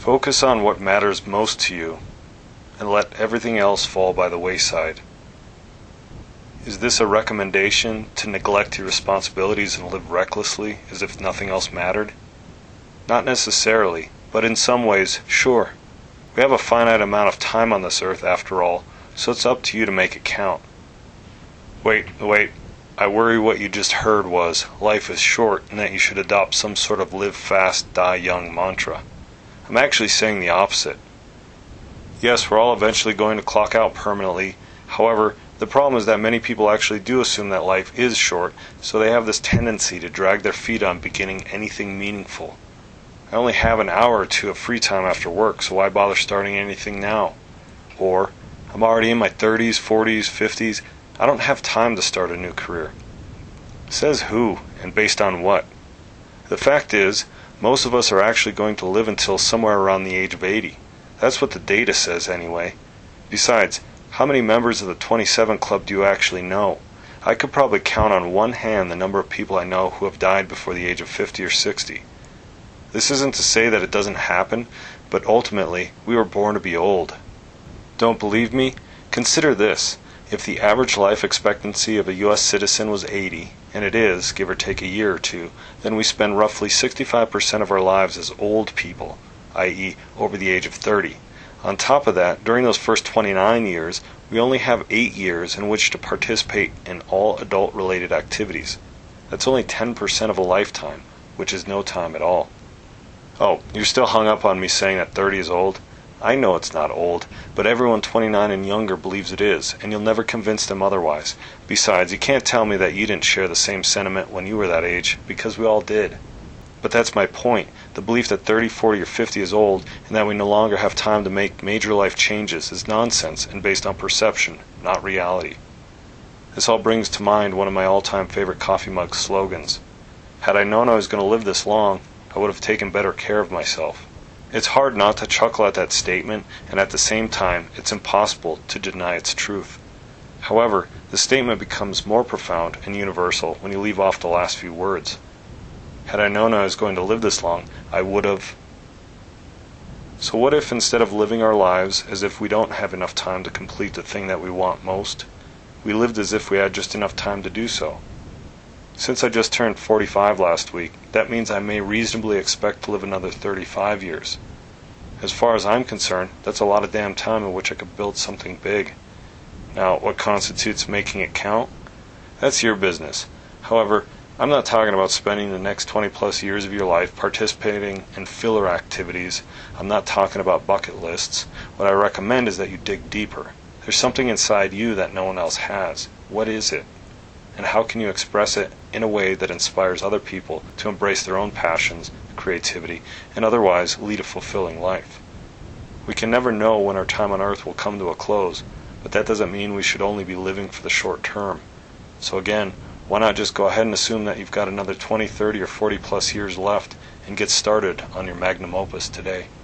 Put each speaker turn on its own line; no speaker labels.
Focus on what matters most to you, and let everything else fall by the wayside. Is this a recommendation to neglect your responsibilities and live recklessly as if nothing else mattered? Not necessarily, but in some ways, sure. We have a finite amount of time on this earth after all, so it's up to you to make it count. Wait. I worry what you just heard was, life is short and that you should adopt some sort of live fast, die young mantra. I'm actually saying the opposite. Yes, we're all eventually going to clock out permanently. However, the problem is that many people actually do assume that life is short, so they have this tendency to drag their feet on beginning anything meaningful. I only have an hour or two of free time after work, so why bother starting anything now? Or, I'm already in my 30s, 40s, 50s. I don't have time to start a new career. Says who, and based on what? The fact is, most of us are actually going to live until somewhere around the age of 80. That's what the data says anyway. Besides, how many members of the 27 Club do you actually know? I could probably count on one hand the number of people I know who have died before the age of 50 or 60. This isn't to say that it doesn't happen, but ultimately, we were born to be old. Don't believe me? Consider this. If the average life expectancy of a U.S. citizen was 80, and it is, give or take a year or two, then we spend roughly 65% of our lives as old people, i.e. over the age of 30. On top of that, during those first 29 years, we only have 8 years in which to participate in all adult-related activities. That's only 10% of a lifetime, which is no time at all. Oh, you're still hung up on me saying that 30 is old? I know it's not old, but everyone 29 and younger believes it is, and you'll never convince them otherwise. Besides, you can't tell me that you didn't share the same sentiment when you were that age, because we all did. But that's my point. The belief that 30, 40, or 50 is old, and that we no longer have time to make major life changes, is nonsense and based on perception, not reality. This all brings to mind one of my all-time favorite coffee mug slogans. Had I known I was going to live this long, I would have taken better care of myself. It's hard not to chuckle at that statement, and at the same time, it's impossible to deny its truth. However, the statement becomes more profound and universal when you leave off the last few words. Had I known I was going to live this long, I would have... So what if instead of living our lives as if we don't have enough time to complete the thing that we want most, we lived as if we had just enough time to do so? Since I just turned 45 last week, that means I may reasonably expect to live another 35 years. As far as I'm concerned, that's a lot of damn time in which I could build something big. Now, what constitutes making it count? That's your business. However, I'm not talking about spending the next 20 plus years of your life participating in filler activities. I'm not talking about bucket lists. What I recommend is that you dig deeper. There's something inside you that no one else has. What is it? And how can you express it in a way that inspires other people to embrace their own passions, creativity, and otherwise lead a fulfilling life? We can never know when our time on earth will come to a close, but that doesn't mean we should only be living for the short term. So again, why not just go ahead and assume that you've got another 20, 30, or 40 plus years left and get started on your magnum opus today?